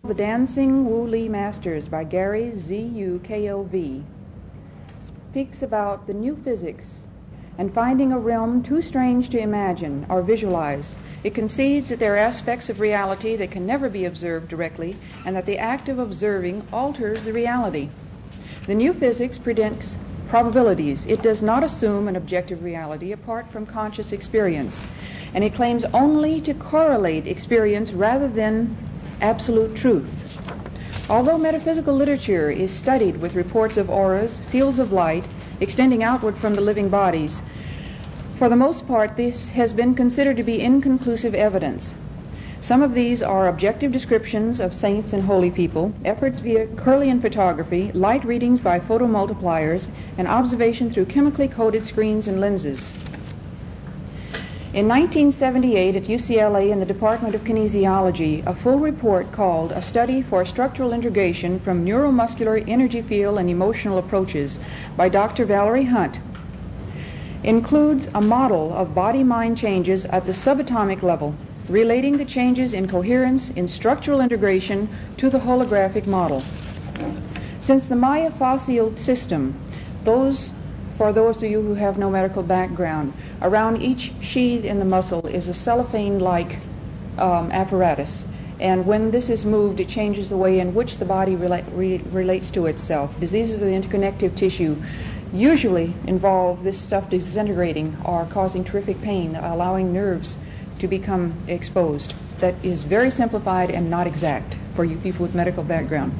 The Dancing Wu Li Masters by Gary Zukov speaks about the new physics and finding a realm too strange to imagine or visualize. It concedes that there are aspects of reality that can never be observed directly and that the act of observing alters the reality. The new physics predicts probabilities. It does not assume an objective reality apart from conscious experience, and it claims only to correlate experience rather than absolute truth. Although metaphysical literature is studied with reports of auras, fields of light, extending outward from the living bodies, for the most part this has been considered to be inconclusive evidence. Some of these are objective descriptions of saints and holy people, efforts via Kirlian photography, light readings by photomultipliers, and observation through chemically coated screens and lenses. In 1978 at UCLA in the Department of Kinesiology, a full report called A Study for Structural Integration from Neuromuscular Energy Field and Emotional Approaches by Dr. Valerie Hunt includes a model of body-mind changes at the subatomic level, relating the changes in coherence in structural integration to the holographic model. Since the myofascial system, for those of you who have no medical background, around each sheath in the muscle is a cellophane-like apparatus, and when this is moved, it changes the way in which the body relates to itself. Diseases of the interconnective tissue usually involve this stuff disintegrating or causing terrific pain, allowing nerves to become exposed. That is very simplified and not exact for you people with medical background.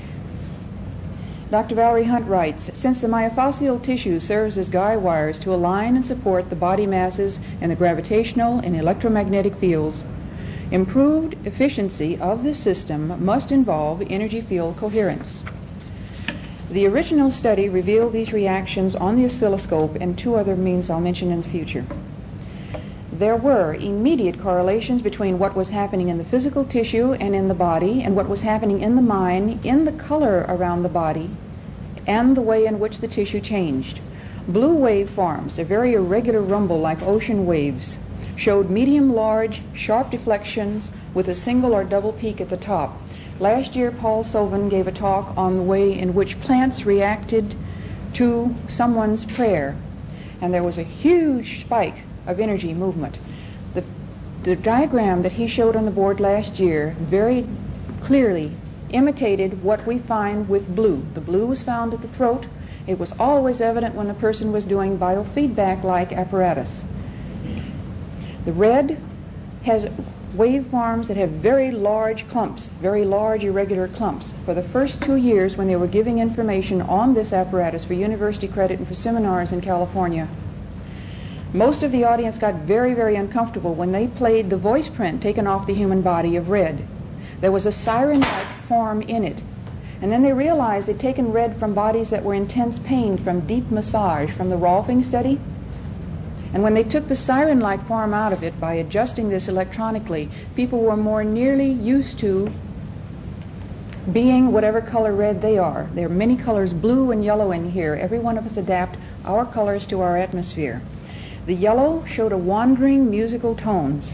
Dr. Valerie Hunt writes, since the myofascial tissue serves as guide wires to align and support the body masses and the gravitational and electromagnetic fields, improved efficiency of this system must involve energy field coherence. The original study revealed these reactions on the oscilloscope and two other means I'll mention in the future. There were immediate correlations between what was happening in the physical tissue and in the body and what was happening in the mind, in the color around the body, and the way in which the tissue changed. Blue waveforms, a very irregular rumble like ocean waves, showed medium-large, sharp deflections with a single or double peak at the top. Last year, Paul Sovin gave a talk on the way in which plants reacted to someone's prayer, and there was a huge spike of energy movement. The diagram that he showed on the board last year very clearly imitated what we find with blue. The blue was found at the throat. It was always evident when a person was doing biofeedback-like apparatus. The red has waveforms that have very large clumps, very large irregular clumps. For the first 2 years when they were giving information on this apparatus for university credit and for seminars in California, most of the audience got very, very uncomfortable when they played the voice print taken off the human body of red. There was a siren-like form in it. And then they realized they'd taken red from bodies that were intense pain from deep massage, from the Rolfing study. And when they took the siren-like form out of it by adjusting this electronically, people were more nearly used to being whatever color red they are. There are many colors, blue and yellow in here. Every one of us adapt our colors to our atmosphere. The yellow showed a wandering musical tones.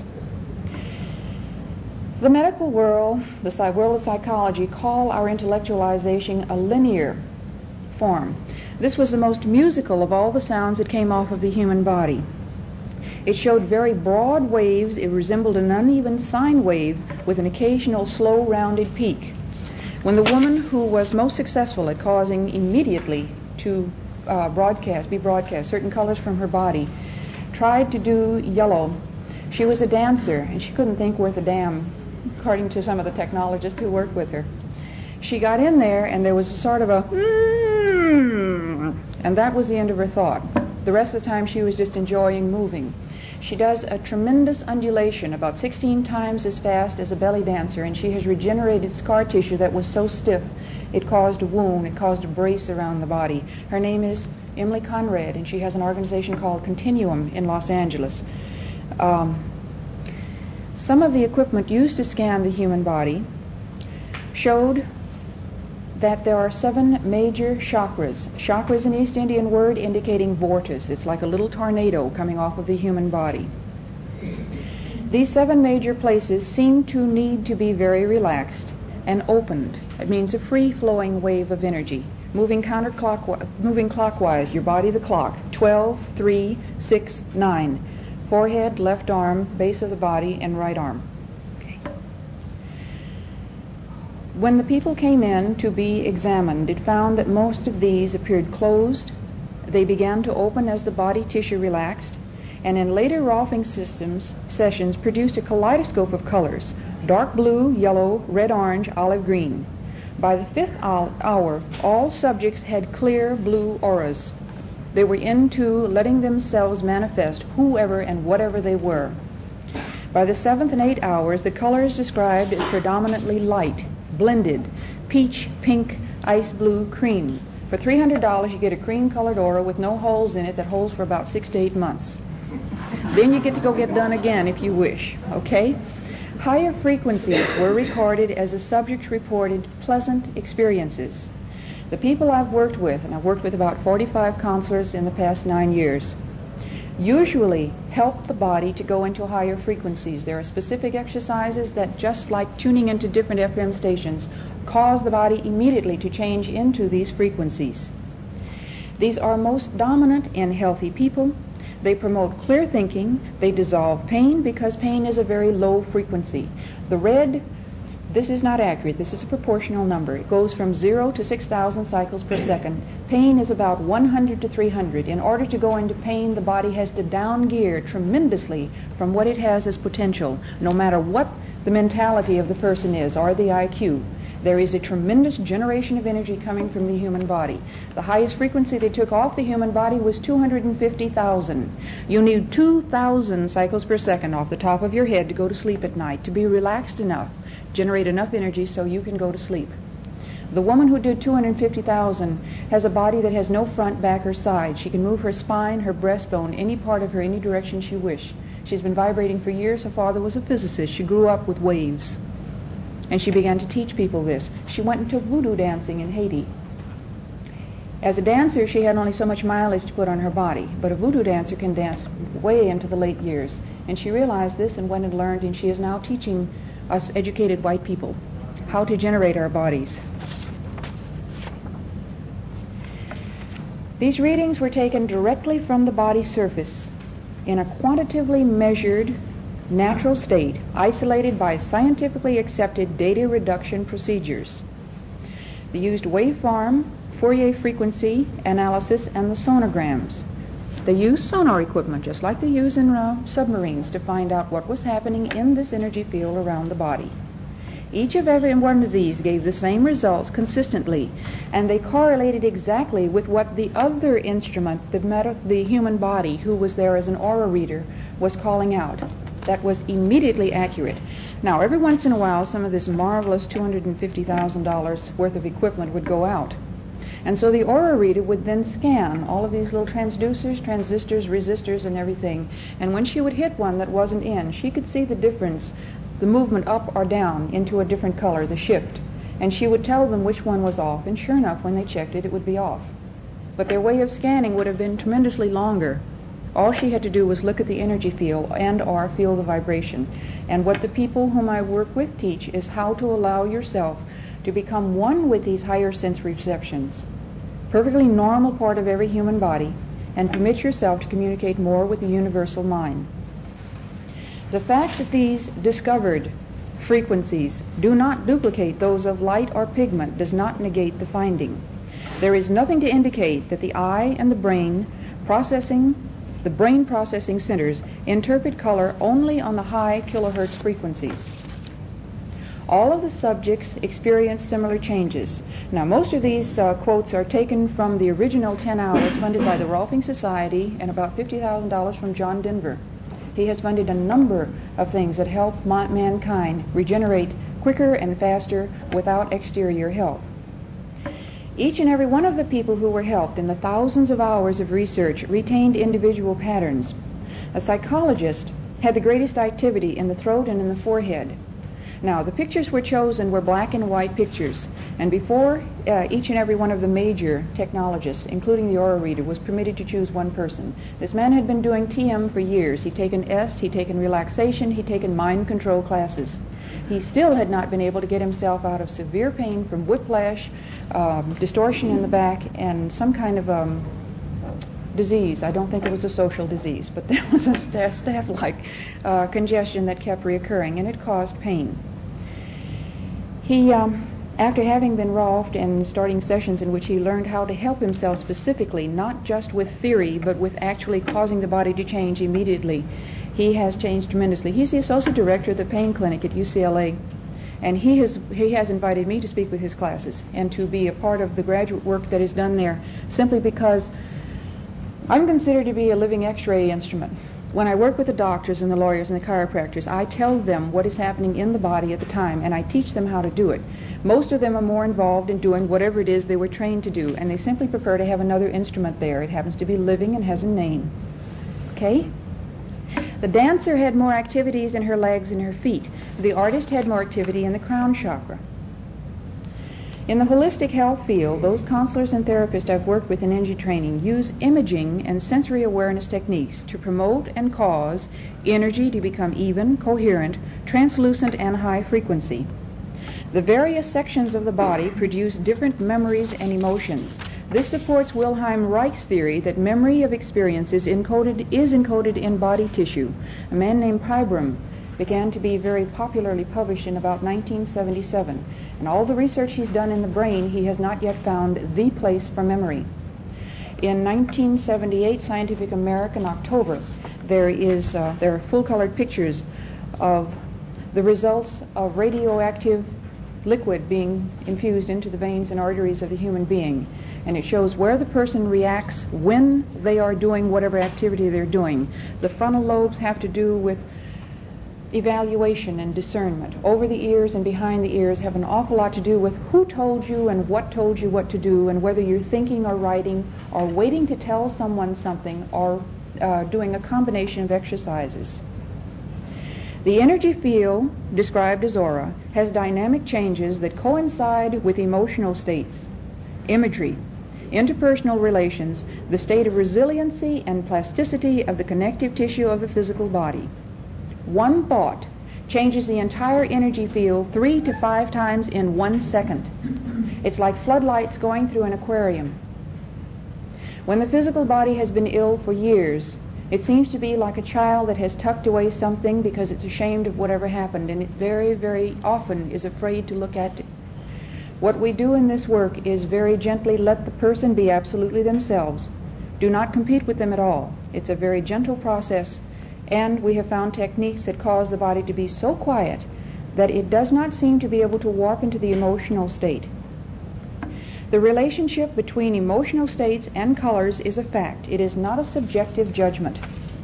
The medical world, the world of psychology, call our intellectualization a linear form. This was the most musical of all the sounds that came off of the human body. It showed very broad waves. It resembled an uneven sine wave with an occasional slow rounded peak. When the woman who was most successful at causing immediately to be broadcast certain colors from her body tried to do yellow, she was a dancer and she couldn't think worth a damn, according to some of the technologists who worked with her. She got in there and there was a sort of a and that was the end of her thought. The rest of the time she was just enjoying moving. She does a tremendous undulation, about 16 times as fast as a belly dancer, and she has regenerated scar tissue that was so stiff it caused a wound, it caused a brace around the body. Her name is Emily Conrad, and she has an organization called Continuum in Los Angeles. Some of the equipment used to scan the human body showed that there are 7 major chakras. Chakra is an East Indian word indicating vortice. It's like a little tornado coming off of the human body. These 7 major places seem to need to be very relaxed. and opened. It means a free-flowing wave of energy, moving clockwise, your body the clock, 12, 3, 6, 9. Forehead, left arm, base of the body, and right arm. Okay. When the people came in to be examined, it found that most of these appeared closed. They began to open as the body tissue relaxed, and in later Rolfing sessions produced a kaleidoscope of colors: dark blue, yellow, red, orange, olive green. By the 5th hour, all subjects had clear blue auras. They were into letting themselves manifest whoever and whatever they were. By the 7th and 8th hours, the colors described as predominantly light, blended, peach, pink, ice blue, cream. For $300, you get a cream-colored aura with no holes in it that holds for about 6 to 8 months. Then you get to go get done again if you wish, okay? Higher frequencies were recorded as the subjects reported pleasant experiences. The people I've worked with, and I've worked with about 45 counselors in the past 9 years, usually help the body to go into higher frequencies. There are specific exercises that, just like tuning into different FM stations, cause the body immediately to change into these frequencies. These are most dominant in healthy people. They promote clear thinking. They dissolve pain because pain is a very low frequency. The red, this is not accurate. This is a proportional number. It goes from 0 to 6,000 cycles per second. Pain is about 100 to 300. In order to go into pain, the body has to down gear tremendously from what it has as potential, no matter what the mentality of the person is or the IQ. There is a tremendous generation of energy coming from the human body. The highest frequency they took off the human body was 250,000. You need 2,000 cycles per second off the top of your head to go to sleep at night, to be relaxed enough, generate enough energy so you can go to sleep. The woman who did 250,000 has a body that has no front, back, or side. She can move her spine, her breastbone, any part of her, any direction she wishes. She's been vibrating for years. Her father was a physicist. She grew up with waves. And she began to teach people this. She went and took voodoo dancing in Haiti. As a dancer, she had only so much mileage to put on her body, but a voodoo dancer can dance way into the late years. And she realized this and went and learned, and she is now teaching us educated white people how to generate our bodies. These readings were taken directly from the body surface in a quantitatively measured natural state, isolated by scientifically accepted data reduction procedures. They used waveform, Fourier frequency analysis, and the sonograms. They used sonar equipment, just like they use in submarines, to find out what was happening in this energy field around the body. Each of every one of these gave the same results consistently, and they correlated exactly with what the other instrument, the human body, who was there as an aura reader, was calling out. That was immediately accurate. Now, every once in a while, some of this marvelous $250,000 worth of equipment would go out. And so the aura reader would then scan all of these little transducers, transistors, resistors, and everything. And when she would hit one that wasn't in, she could see the difference, the movement up or down into a different color, the shift. And she would tell them which one was off. And sure enough, when they checked it, it would be off. But their way of scanning would have been tremendously longer. All she had to do was look at the energy field and or feel the vibration. And what the people whom I work with teach is how to allow yourself to become one with these higher sensory perceptions, perfectly normal part of every human body, and permit yourself to communicate more with the universal mind. The fact that these discovered frequencies do not duplicate those of light or pigment does not negate the finding. There is nothing to indicate that the eye and the brain processing centers interpret color only on the high kilohertz frequencies. All of the subjects experience similar changes. Now, most of these quotes are taken from the original 10 hours funded by the Rolfing Society and about $50,000 from John Denver. He has funded a number of things that help mankind regenerate quicker and faster without exterior help. Each and every one of the people who were helped in the thousands of hours of research retained individual patterns. A psychologist had the greatest activity in the throat and in the forehead. Now, the pictures were chosen were black and white pictures, and before each and every one of the major technologists, including the aura reader, was permitted to choose one person. This man had been doing TM for years. He'd taken EST, he'd taken relaxation, he'd taken mind control classes. He still had not been able to get himself out of severe pain from whiplash, distortion in the back, and some kind of disease. I don't think it was a social disease, but there was a staph-like congestion that kept reoccurring, and it caused pain. He, after having been Rolfed and starting sessions in which he learned how to help himself specifically, not just with theory, but with actually causing the body to change immediately, he has changed tremendously. He's the associate director of the pain clinic at UCLA, and he has invited me to speak with his classes and to be a part of the graduate work that is done there, simply because I'm considered to be a living X-ray instrument. When I work with the doctors and the lawyers and the chiropractors, I tell them what is happening in the body at the time, and I teach them how to do it. Most of them are more involved in doing whatever it is they were trained to do, and they simply prefer to have another instrument there. It happens to be living and has a name. Okay? The dancer had more activities in her legs and her feet. The artist had more activity in the crown chakra. In the holistic health field, those counselors and therapists I've worked with in energy training use imaging and sensory awareness techniques to promote and cause energy to become even, coherent, translucent, and high frequency. The various sections of the body produce different memories and emotions. This supports Wilhelm Reich's theory that memory of experience is encoded in body tissue. A man named Pybram began to be very popularly published in about 1977. And all the research he's done in the brain, he has not yet found the place for memory. In 1978, Scientific American, October, there are full-colored pictures of the results of radioactive liquid being infused into the veins and arteries of the human being. And it shows where the person reacts when they are doing whatever activity they're doing. The frontal lobes have to do with evaluation and discernment. Over the ears and behind the ears have an awful lot to do with who told you and what told you what to do, and whether you're thinking or writing or waiting to tell someone something or doing a combination of exercises. The energy field, described as aura, has dynamic changes that coincide with emotional states, imagery, interpersonal relations, the state of resiliency and plasticity of the connective tissue of the physical body. One thought changes the entire energy field 3 to 5 times in 1 second. It's like floodlights going through an aquarium. When the physical body has been ill for years, it seems to be like a child that has tucked away something because it's ashamed of whatever happened, and it very, very often is afraid to look at it. What we do in this work is very gently let the person be absolutely themselves. Do not compete with them at all. It's a very gentle process. And we have found techniques that cause the body to be so quiet that it does not seem to be able to warp into the emotional state. The relationship between emotional states and colors is a fact. It is not a subjective judgment.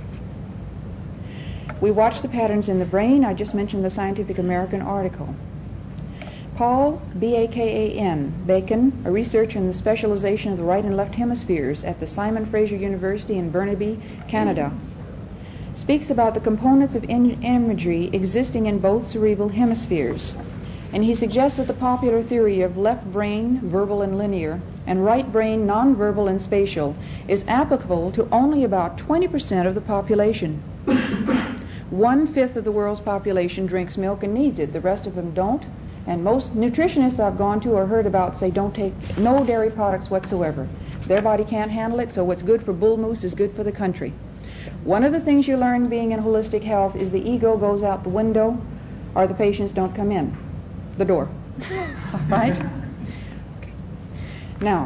We watch the patterns in the brain. I just mentioned the Scientific American article. Paul Bakan, Bacon, a researcher in the specialization of the right and left hemispheres at the Simon Fraser University in Burnaby, Canada, speaks about the components of imagery existing in both cerebral hemispheres. And he suggests that the popular theory of left brain, verbal and linear, and right brain, nonverbal and spatial, is applicable to only about 20% of the population. 1/5 of the world's population drinks milk and needs it. The rest of them don't. And most nutritionists I've gone to or heard about say don't take no dairy products whatsoever. Their body can't handle it, so what's good for bull moose is good for the country. One of the things you learn being in holistic health is the ego goes out the window or the patients don't come in the door. All right? Okay. Now,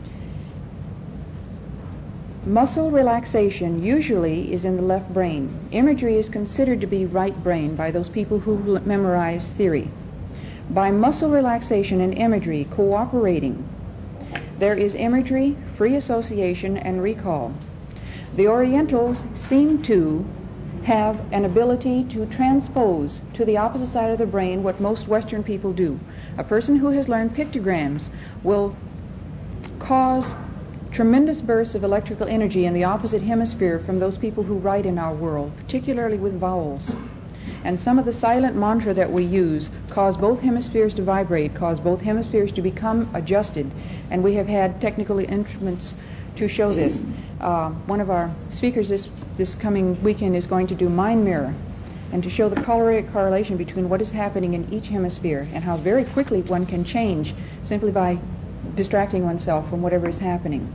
muscle relaxation usually is in the left brain. Imagery is considered to be right brain by those people who memorize theory. By muscle relaxation and imagery cooperating, there is imagery, free association, and recall. The Orientals seem to have an ability to transpose to the opposite side of the brain what most Western people do. A person who has learned pictograms will cause tremendous bursts of electrical energy in the opposite hemisphere from those people who write in our world, particularly with vowels. And some of the silent mantra that we use cause both hemispheres to vibrate, cause both hemispheres to become adjusted. And we have had technical instruments to show this. One of our speakers this coming weekend is going to do mind mirror. and to show the correlation between what is happening in each hemisphere and how very quickly one can change simply by distracting oneself from whatever is happening.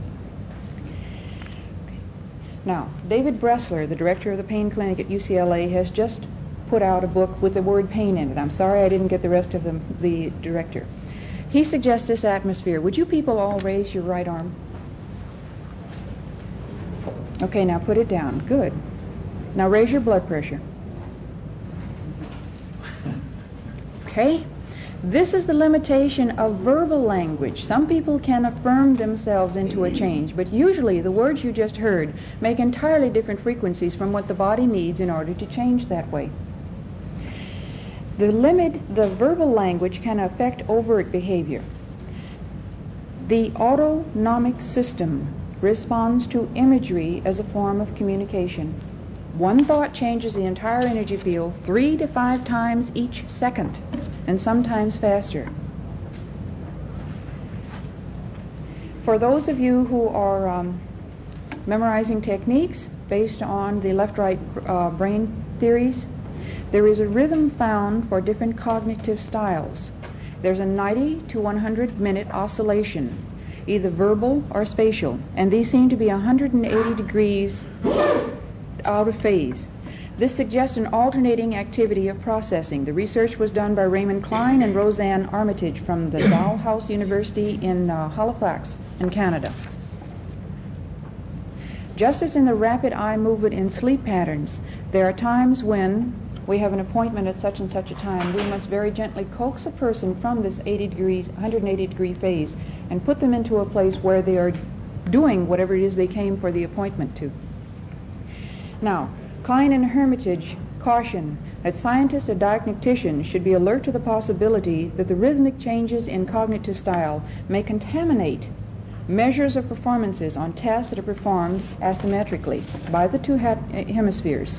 Now, David Bressler, the director of the pain clinic at UCLA, has just put out a book with the word pain in it. I'm sorry I didn't get the rest of the director. He suggests this atmosphere. Would you people all raise your right arm? Okay, now put it down. Good. Now raise your blood pressure. Okay? This is the limitation of verbal language. Some people can affirm themselves into a change, but usually the words you just heard make entirely different frequencies from what the body needs in order to change that way. The verbal language can affect overt behavior. The autonomic system responds to imagery as a form of communication. One thought changes the entire energy field 3 to 5 times each second, and sometimes faster. For those of you who are memorizing techniques based on the left-right brain theories, there is a rhythm found for different cognitive styles. There's a 90 to 100 minute oscillation, either verbal or spatial, and these seem to be 180 degrees out of phase. This suggests an alternating activity of processing. The research was done by Raymond Klein and Roseanne Armitage from the Dalhousie University in Halifax in Canada. Just as in the rapid eye movement in sleep patterns, there are times when we have an appointment at such and such a time, we must very gently coax a person from this 180 degree phase and put them into a place where they are doing whatever it is they came for the appointment to. Now, Klein and Hermitage caution that scientists or diagnosticians should be alert to the possibility that the rhythmic changes in cognitive style may contaminate measures of performances on tests that are performed asymmetrically by the two hemispheres.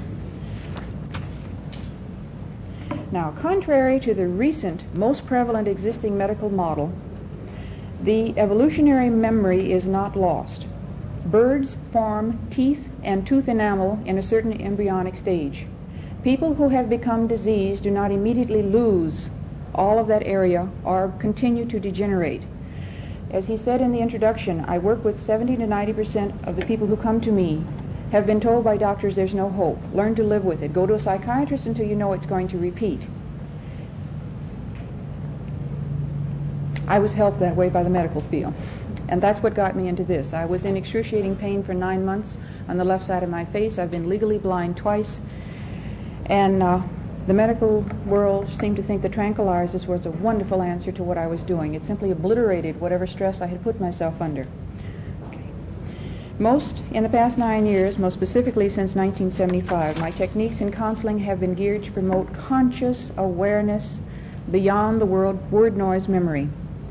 Now, contrary to the recent, most prevalent existing medical model, the evolutionary memory is not lost. Birds form teeth and tooth enamel in a certain embryonic stage. People who have become diseased do not immediately lose all of that area or continue to degenerate. As he said in the introduction, I work with 70 to 90% of the people who come to me have been told by doctors there's no hope. Learn to live with it. Go to a psychiatrist until you know it's going to repeat. I was helped that way by the medical field. And that's what got me into this. I was in excruciating pain for 9 months on the left side of my face. I've been legally blind twice. And the medical world seemed to think the tranquilizers was a wonderful answer to what I was doing. It simply obliterated whatever stress I had put myself under. In the past 9 years, most specifically since 1975, my techniques in counseling have been geared to promote conscious awareness beyond the word noise memory.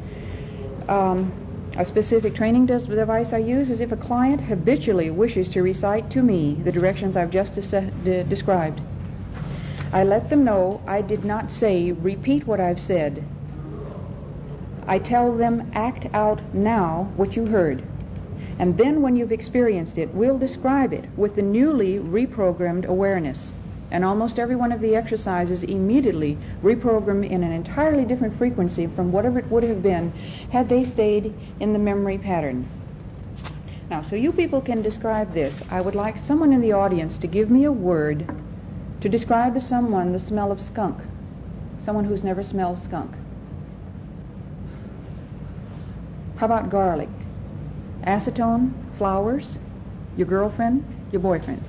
A specific training device I use is if a client habitually wishes to recite to me the directions I've just described. I let them know I did not say, repeat what I've said. I tell them, act out now what you heard. And then when you've experienced it, we'll describe it with the newly reprogrammed awareness. And almost every one of the exercises immediately reprogram in an entirely different frequency from whatever it would have been had they stayed in the memory pattern. Now, so you people can describe this. I would like someone in the audience to give me a word to describe to someone the smell of skunk. Someone who's never smelled skunk. How about garlic? Acetone, flowers, your girlfriend, your boyfriend.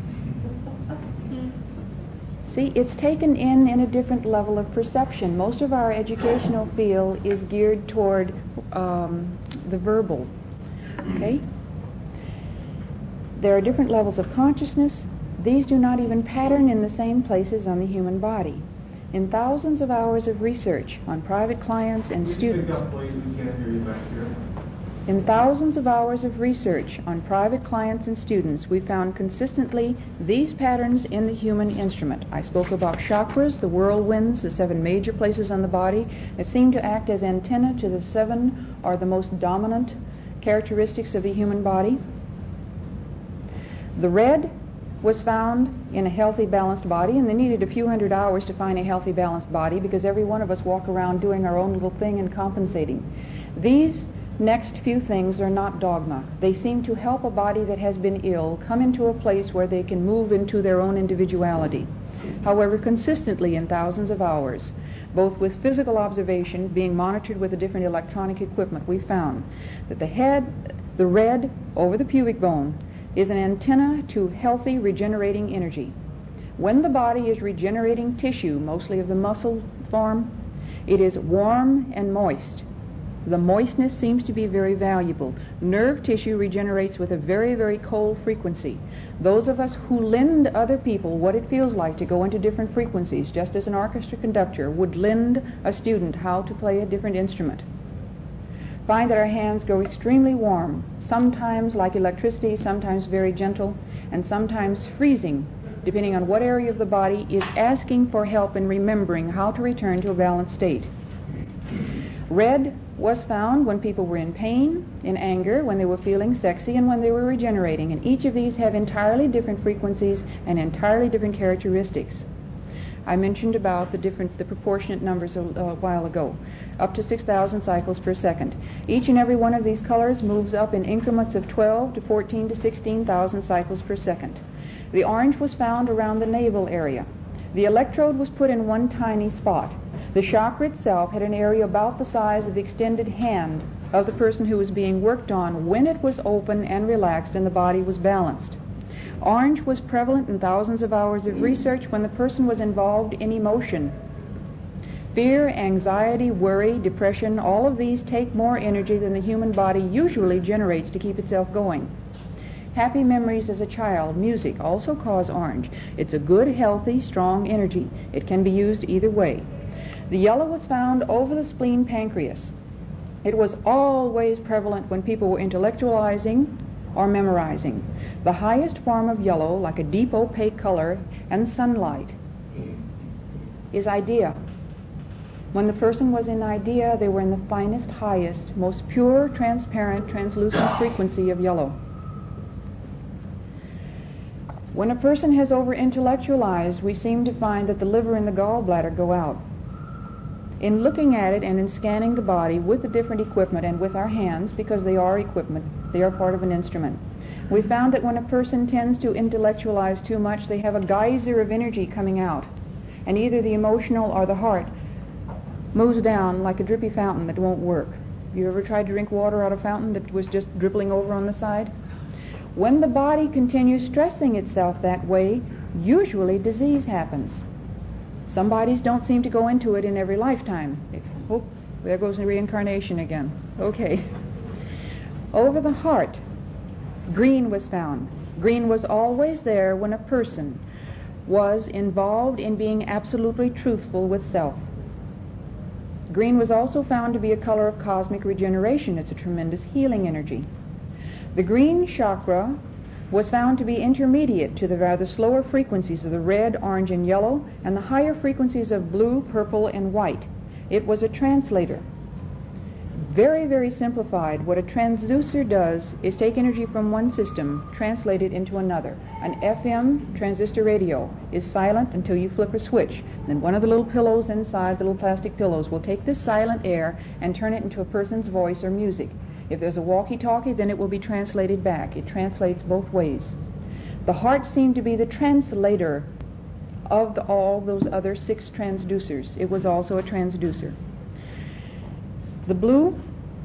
See, it's taken in a different level of perception. Most of our educational field is geared toward the verbal. Okay? There are different levels of consciousness. These do not even pattern in the same places on the human body. In thousands of hours of research on private clients and students, in thousands of hours of research on private clients and students, we found consistently these patterns in the human instrument. I spoke about chakras, the whirlwinds, the 7 major places on the body that seem to act as antenna to the 7 or the most dominant characteristics of the human body. The red was found in a healthy, balanced body, and they needed a few hundred hours to find a healthy, balanced body because every one of us walk around doing our own little thing and compensating. These next few things are not dogma. They seem to help a body that has been ill come into a place where they can move into their own individuality. However, consistently in thousands of hours, both with physical observation being monitored with the different electronic equipment, we found that the red over the pubic bone, is an antenna to healthy regenerating energy. When the body is regenerating tissue, mostly of the muscle form, it is warm and moist. The moistness seems to be very valuable. Nerve tissue regenerates with a very, very cold frequency. Those of us who lend other people what it feels like to go into different frequencies, just as an orchestra conductor would lend a student how to play a different instrument, find that our hands grow extremely warm, sometimes like electricity, sometimes very gentle, and sometimes freezing, depending on what area of the body is asking for help in remembering how to return to a balanced state. Red was found when people were in pain, in anger, when they were feeling sexy, and when they were regenerating, and each of these have entirely different frequencies and entirely different characteristics. I mentioned about the proportionate numbers a while ago, up to 6,000 cycles per second. Each and every one of these colors moves up in increments of 12 to 14 to 16,000 cycles per second. The orange was found around the navel area. The electrode was put in one tiny spot. The chakra itself had an area about the size of the extended hand of the person who was being worked on when it was open and relaxed and the body was balanced. Orange was prevalent in thousands of hours of research when the person was involved in emotion. Fear, anxiety, worry, depression, all of these take more energy than the human body usually generates to keep itself going. Happy memories as a child, music, also cause orange. It's a good, healthy, strong energy. It can be used either way. The yellow was found over the spleen pancreas. It was always prevalent when people were intellectualizing or memorizing. The highest form of yellow, like a deep opaque color and sunlight, is idea. When the person was in idea, they were in the finest, highest, most pure, transparent, translucent frequency of yellow. When a person has over-intellectualized, we seem to find that the liver and the gallbladder go out. In looking at it and in scanning the body with the different equipment and with our hands, because they are equipment, they are part of an instrument, we found that when a person tends to intellectualize too much, they have a geyser of energy coming out, and either the emotional or the heart moves down like a drippy fountain that won't work. You ever tried to drink water out of a fountain that was just dribbling over on the side? When the body continues stressing itself that way, usually disease happens. Some bodies don't seem to go into it in every lifetime. There goes the reincarnation again. Okay. Over the heart, green was found. Green was always there when a person was involved in being absolutely truthful with self. Green was also found to be a color of cosmic regeneration. It's a tremendous healing energy. The green chakra was found to be intermediate to the rather slower frequencies of the red, orange, and yellow, and the higher frequencies of blue, purple, and white. It was a translator. Very, very simplified, what a transducer does is take energy from one system, translate it into another. An FM transistor radio is silent until you flip a switch. Then one of the little pillows inside, the little plastic pillows, will take this silent air and turn it into a person's voice or music. If there's a walkie-talkie, then it will be translated back. It translates both ways. The heart seemed to be the translator of all those other 6 transducers. It was also a transducer. The blue,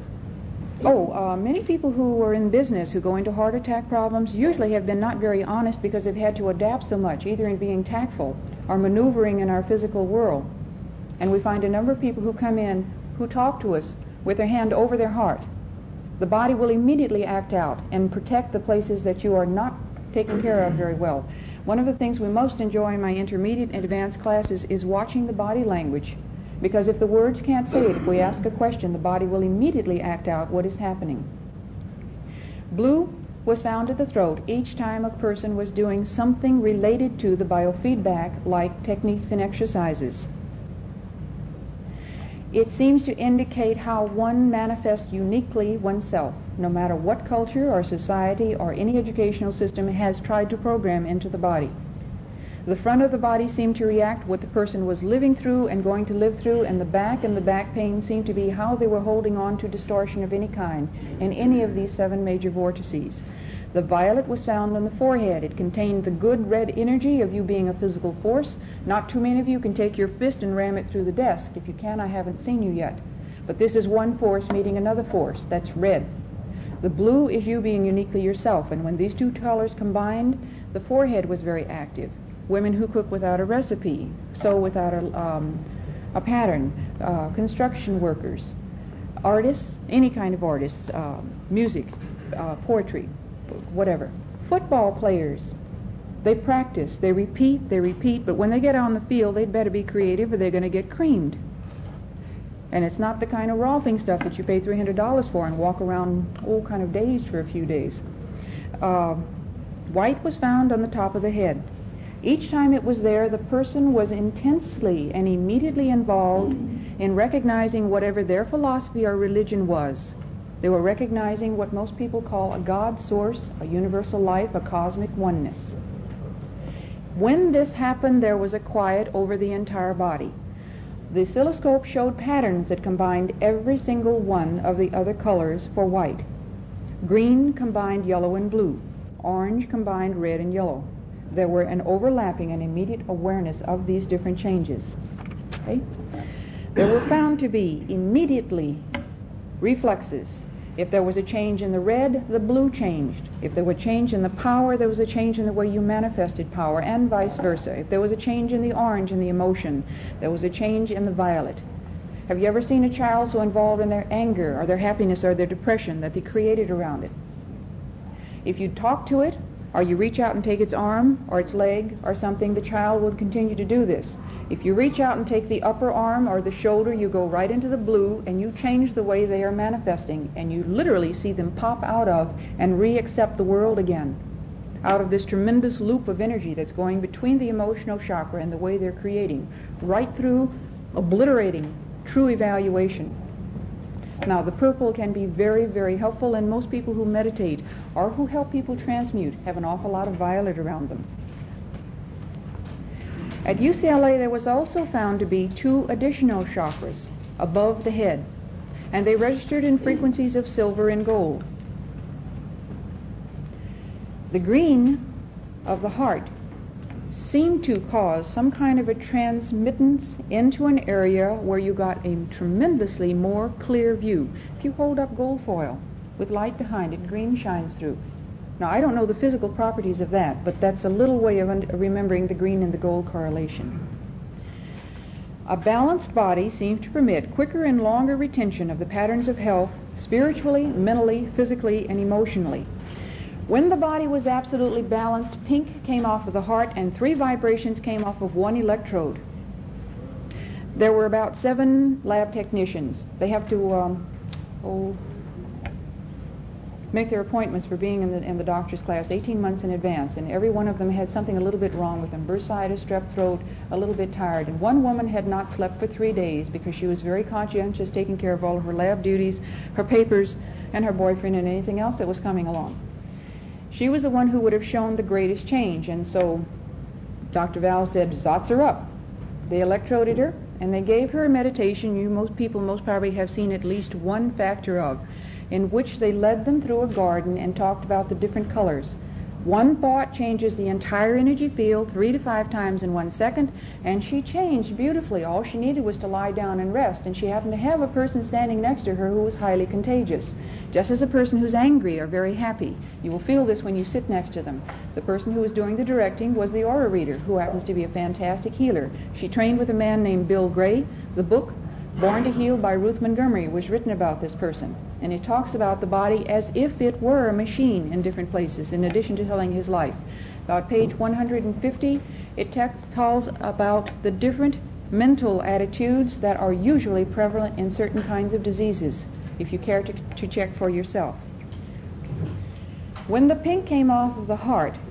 many people who are in business, who go into heart attack problems, usually have been not very honest because they've had to adapt so much, either in being tactful or maneuvering in our physical world. And we find a number of people who come in who talk to us with their hand over their heart. The body will immediately act out and protect the places that you are not taken care of very well. One of the things we most enjoy in my intermediate and advanced classes is watching the body language, because if the words can't say it, if we ask a question, the body will immediately act out what is happening. Blue was found at the throat each time a person was doing something related to the biofeedback, like techniques and exercises. It seems to indicate how one manifests uniquely oneself, no matter what culture or society or any educational system has tried to program into the body. The front of the body seemed to react what the person was living through and going to live through, and the back pain seemed to be how they were holding on to distortion of any kind in any of these 7 major vortices. The violet was found on the forehead. It contained the good red energy of you being a physical force. Not too many of you can take your fist and ram it through the desk. If you can, I haven't seen you yet. But this is one force meeting another force. That's red. The blue is you being uniquely yourself, and when these 2 colors combined, the forehead was very active. Women who cook without a recipe, sew without a pattern, construction workers, artists, any kind of artists, music, poetry, whatever. Football players, they practice, they repeat, but when they get on the field, they'd better be creative or they're going to get creamed. And it's not the kind of rolfing stuff that you pay $300 for and walk around all kind of dazed for a few days. White was found on the top of the head. Each time it was there, the person was intensely and immediately involved in recognizing whatever their philosophy or religion was. They were recognizing what most people call a God source, a universal life, a cosmic oneness. When this happened, there was a quiet over the entire body. The oscilloscope showed patterns that combined every single one of the other colors for white. Green combined yellow and blue. Orange combined red and yellow. There were an overlapping and immediate awareness of these different changes. Okay? There were found to be immediately reflexes. If there was a change in the red, the blue changed. If there was a change in the power, there was a change in the way you manifested power, and vice versa. If there was a change in the orange in the emotion, there was a change in the violet. Have you ever seen a child so involved in their anger or their happiness or their depression that they created around it? If you talk to it, or you reach out and take its arm or its leg or something, the child will continue to do this. If you reach out and take the upper arm or the shoulder, you go right into the blue and you change the way they are manifesting, and you literally see them pop out of and re-accept the world again, out of this tremendous loop of energy that's going between the emotional chakra and the way they're creating, right through obliterating true evaluation. Now, the purple can be very, very helpful, and most people who meditate or who help people transmute have an awful lot of violet around them. At UCLA, there was also found to be 2 additional chakras above the head, and they registered in frequencies of silver and gold. The green of the heart seemed to cause some kind of a transmittance into an area where you got a tremendously more clear view. If you hold up gold foil with light behind it, green shines through. Now, I don't know the physical properties of that, but that's a little way of remembering the green and the gold correlation. A balanced body seems to permit quicker and longer retention of the patterns of health, spiritually, mentally, physically, and emotionally. When the body was absolutely balanced, pink came off of the heart and 3 vibrations came off of 1 electrode. There were about 7 lab technicians. They have to make their appointments for being in the doctor's class 18 months in advance, and every one of them had something a little bit wrong with them: bursitis, strep throat, a little bit tired. And one woman had not slept for 3 days because she was very conscientious, taking care of all of her lab duties, her papers, and her boyfriend, and anything else that was coming along. She was the one who would have shown the greatest change, and so Dr. Val said, "Zots her up." They electroded her, and they gave her a meditation most people most probably have seen at least one factor of, in which they led them through a garden and talked about the different colors. One thought changes the entire energy field 3 to 5 times in 1 second, and she changed beautifully. All she needed was to lie down and rest, and she happened to have a person standing next to her who was highly contagious. Just as a person who's angry or very happy, you will feel this when you sit next to them. The person who was doing the directing was the aura reader, who happens to be a fantastic healer. She trained with a man named Bill Gray. The book Born to Heal by Ruth Montgomery was written about this person, and it talks about the body as if it were a machine in different places, in addition to telling his life. About page 150, it tells about the different mental attitudes that are usually prevalent in certain kinds of diseases, if you care to check for yourself. When the pink came off of the heart,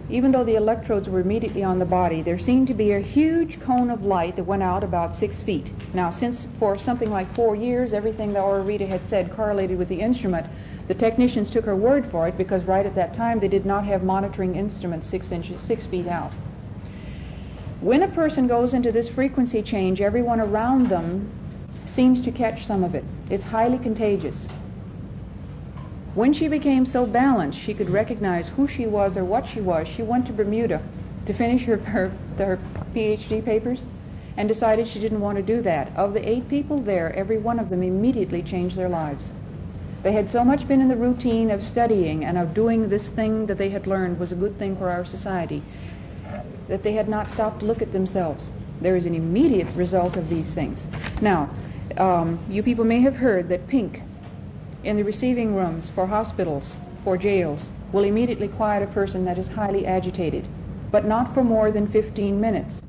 even though the electrodes were immediately on the body, there seemed to be a huge cone of light that went out about 6 feet. Now, since for something like 4 years, everything that Rita had said correlated with the instrument, the technicians took her word for it, because right at that time they did not have monitoring instruments 6 feet out. When a person goes into this frequency change, everyone around them seems to catch some of it. It's highly contagious. When she became so balanced she could recognize who she was or what she was, she went to Bermuda to finish her PhD papers and decided she didn't want to do that. Of the 8 people there, every one of them immediately changed their lives. They had so much been in the routine of studying and of doing this thing that they had learned was a good thing for our society, that they had not stopped to look at themselves. There is an immediate result of these things. Now, you people may have heard that pink in the receiving rooms for hospitals, for jails, will immediately quiet a person that is highly agitated, but not for more than 15 minutes.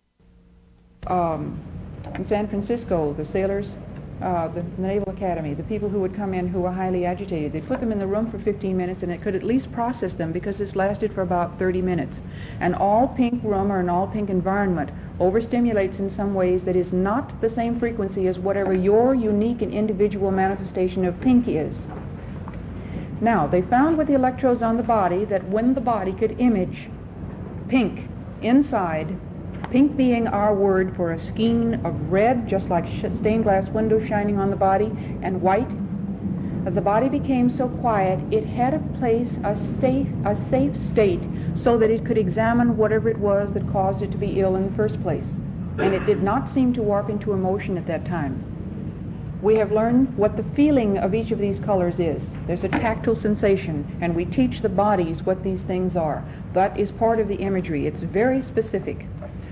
In San Francisco, the sailors, the Naval Academy, the people who would come in who were highly agitated, they put them in the room for 15 minutes and it could at least process them, because this lasted for about 30 minutes. An all-pink room or an all-pink environment overstimulates in some ways that is not the same frequency as whatever your unique and individual manifestation of pink is. Now, they found with the electrodes on the body that when the body could image pink inside, pink being our word for a skein of red, just like stained glass windows shining on the body, and white, as the body became so quiet, it had a place, a safe state, so that it could examine whatever it was that caused it to be ill in the first place. And it did not seem to warp into emotion at that time. We have learned what the feeling of each of these colors is. There's a tactile sensation, and we teach the bodies what these things are. That is part of the imagery. It's very specific.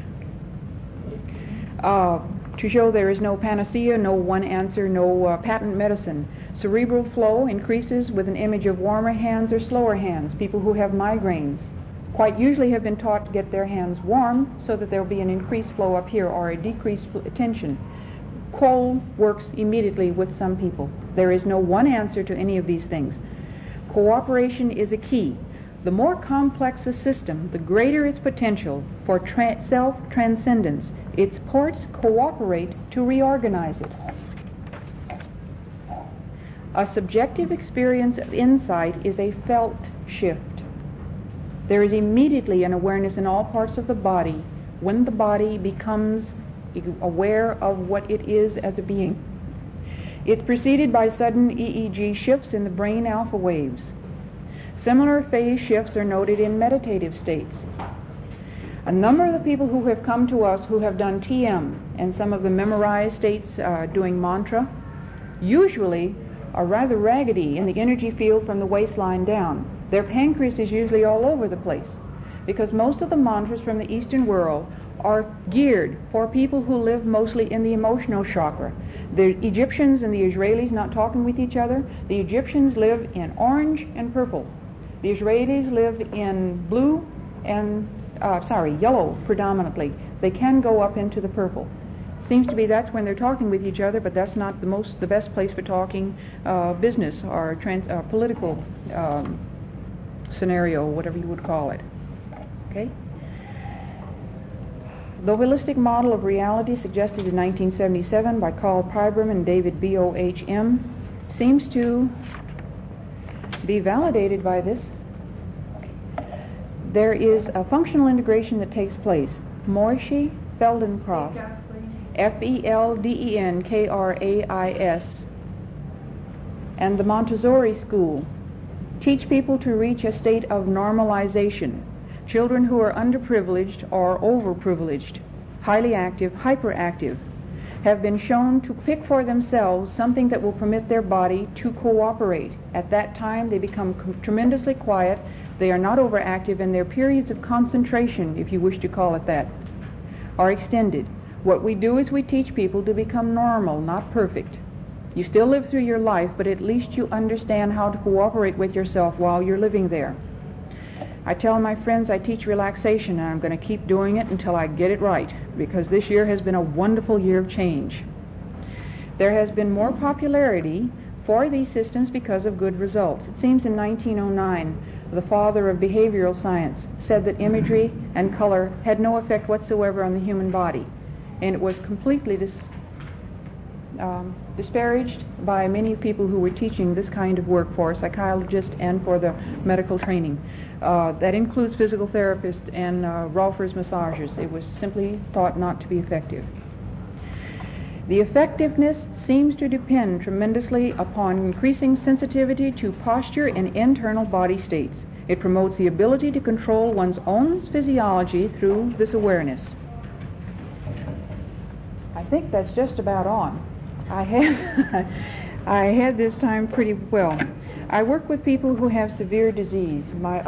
To show there is no panacea, no one answer, no patent medicine. Cerebral flow increases with an image of warmer hands or slower hands. People who have migraines quite usually have been taught to get their hands warm so that there will be an increased flow up here or a decreased tension. Cold works immediately with some people. There is no one answer to any of these things. Cooperation is a key. The more complex a system, the greater its potential for self-transcendence. Its parts cooperate to reorganize it. A subjective experience of insight is a felt shift. There is immediately an awareness in all parts of the body when the body becomes aware of what it is as a being. It's preceded by sudden EEG shifts in the brain alpha waves. Similar phase shifts are noted in meditative states. A number of the people who have come to us who have done TM and some of the memorized states doing mantra usually are rather raggedy in the energy field from the waistline down. Their pancreas is usually all over the place, because most of the mantras from the Eastern world are geared for people who live mostly in the emotional chakra. The Egyptians and the Israelis not talking with each other. The Egyptians live in orange and purple. The Israelis live in blue and yellow predominantly. They can go up into the purple. Seems to be that's when they're talking with each other, but that's not the best place for talking business or political scenario, whatever you would call it. Okay? The holistic model of reality suggested in 1977 by Carl Pribram and David Bohm seems to be validated by this. There is a functional integration that takes place. Moishe Feldenkrais, Feldenkrais, and the Montessori School teach people to reach a state of normalization. Children who are underprivileged or overprivileged, highly active, hyperactive, have been shown to pick for themselves something that will permit their body to cooperate. At that time, they become tremendously quiet. They are not overactive, and their periods of concentration, if you wish to call it that, are extended. What we do is we teach people to become normal, not perfect. You still live through your life, but at least you understand how to cooperate with yourself while you're living there. I tell my friends I teach relaxation, and I'm going to keep doing it until I get it right, because this year has been a wonderful year of change. There has been more popularity for these systems because of good results. It seems in 1909, the father of behavioral science, said that imagery and color had no effect whatsoever on the human body, and it was completely disparaged by many people who were teaching this kind of work for psychologists and for the medical training. That includes physical therapists and Rolfers massagers. It was simply thought not to be effective. The effectiveness seems to depend tremendously upon increasing sensitivity to posture and internal body states. It promotes the ability to control one's own physiology through this awareness. I think that's just about on. I had this time pretty well. I work with people who have severe disease,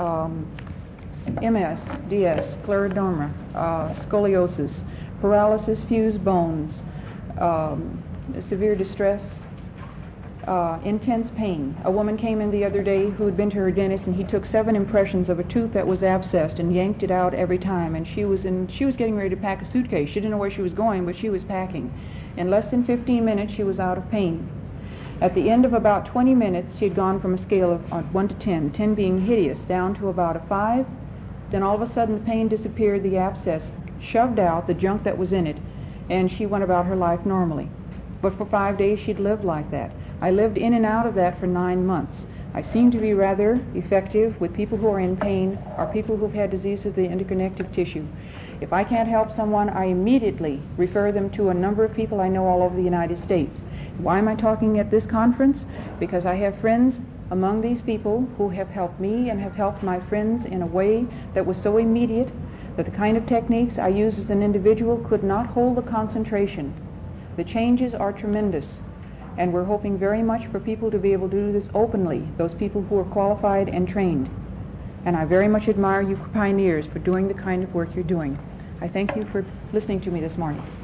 MS, DS, scleroderma, scoliosis, paralysis, fused bones, severe distress, intense pain. A woman came in the other day who had been to her dentist, and he took 7 impressions of a tooth that was abscessed and yanked it out every time, and she was getting ready to pack a suitcase. She didn't know where she was going, but she was packing. In less than 15 minutes she was out of pain. At the end of about 20 minutes she had gone from a scale of 1 to 10, 10 being hideous, down to about a 5. Then all of a sudden the pain disappeared, the abscess shoved out the junk that was in it, and she went about her life normally. But for 5 days she'd lived like that. I lived in and out of that for 9 months. I seem to be rather effective with people who are in pain or people who've had disease of the interconnective tissue. If I can't help someone, I immediately refer them to a number of people I know all over the United States. Why am I talking at this conference? Because I have friends among these people who have helped me and have helped my friends in a way that was so immediate that the kind of techniques I use as an individual could not hold the concentration. The changes are tremendous, and we're hoping very much for people to be able to do this openly, those people who are qualified and trained. And I very much admire you pioneers for doing the kind of work you're doing. I thank you for listening to me this morning.